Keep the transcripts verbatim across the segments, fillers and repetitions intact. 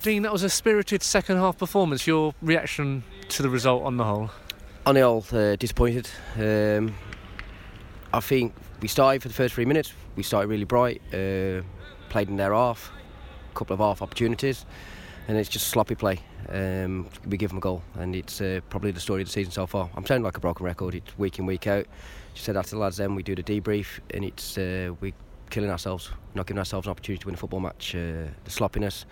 Dean, that was a spirited second half performance. Your reaction to the result on the whole? On the whole, uh, disappointed. Um, I think we started for the first three minutes. We started really bright, uh, played in their half, a couple of half opportunities, and it's just sloppy play. Um, we give them a goal, and it's uh, probably the story of the season so far. I'm sounding like a broken record. It's week in, week out. She said that to the lads. Then we do the debrief, and it's uh, we killing ourselves, not giving ourselves an opportunity to win a football match. Uh, the sloppiness,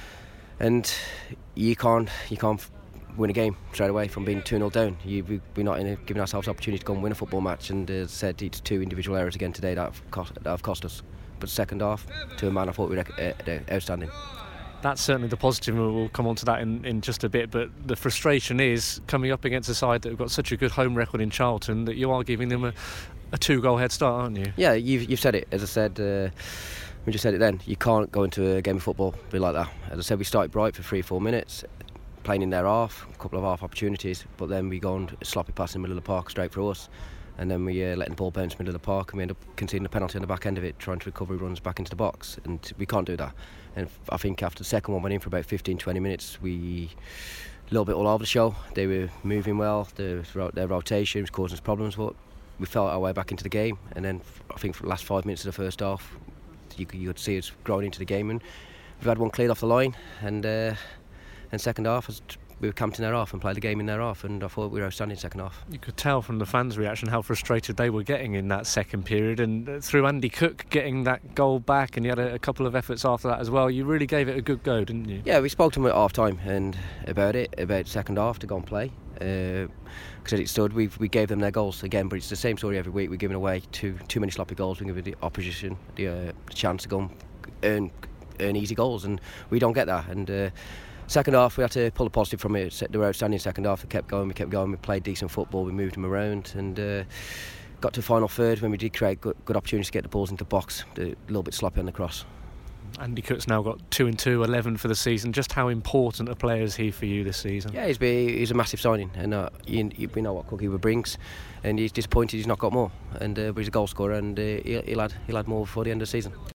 and you can't you can't win a game straight away from being two nil down. You, we, we're not in a, giving ourselves an opportunity to go and win a football match. And as uh, said, it's two individual errors again today that have cost, that have cost us. But second half, to a man, I thought we were uh, outstanding. That's certainly the positive, and we'll come on to that in, in just a bit. But the frustration is coming up against a side that have got such a good home record in Charlton that you are giving them a, a two-goal head start, aren't you? Yeah, you've, you've said it. As I said, uh, we just said it then. You can't go into a game of football be like that. As I said, we started bright for three, four minutes, playing in their half, a couple of half opportunities, but then we go and sloppy pass in the middle of the park straight for us. And then we uh, letting the ball bounce in the middle of the park, and we end up conceding a penalty on the back end of it, trying to recover runs back into the box, and we can't do that. And I think after the second one went in for about fifteen, twenty minutes, we a little bit all over the show. They were moving well, their, their rotation was causing us problems, but we felt our way back into the game. And then I think for the last five minutes of the first half, you could, you could see us growing into the game, and we've had one cleared off the line, and uh, and second half we were camped in their half and played the game in their half, and I thought we were outstanding second half. You could tell from the fans' reaction how frustrated they were getting in that second period, and through Andy Cook getting that goal back, and he had a, a couple of efforts after that as well. You really gave it a good go, didn't you? Yeah, we spoke to him at half time and about it, about second half to go and play. Because uh, it stood, we we gave them their goals again, but it's the same story every week. We're giving away too too many sloppy goals. We're giving the opposition the, uh, the chance to go and earn earn easy goals, and we don't get that. And uh, second half, we had to pull a positive from it. They were outstanding second half. We kept going, we kept going. We played decent football. We moved them around, and uh, got to the final third when we did create good, good opportunities to get the balls into the box. A little bit sloppy on the cross. Andy Cook's now got two and two, eleven for the season. Just how important a player is he for you this season? Yeah, he's, be, he's a massive signing, and uh, you, you, we know what Cookie brings, and he's disappointed he's not got more. And uh, but he's a goal scorer, and uh, he'll, he'll add he'll add more before the end of the season.